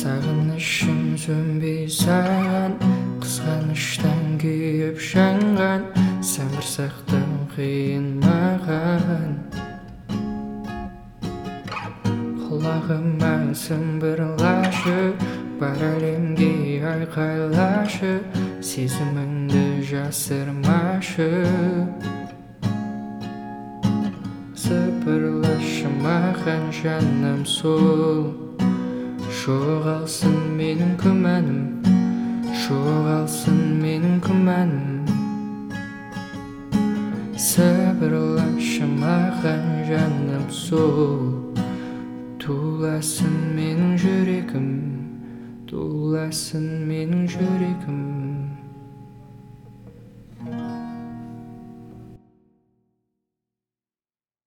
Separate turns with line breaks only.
Сағынышым сөнбей саған, қызғаныштан күйіп жанған, сен бір сақтан қиын маған. Құлағыма сен бір лашы, бар әлемге айқайлашы, сезіміңді жасырмашы. Сыбырлашы маған жаным сол, жоғалсын менің күмәнім, жоғалсын менің күмәнім. Сыбырлашы маған жаным сол, туласын менің жүрегім, туласын менің жүрегім.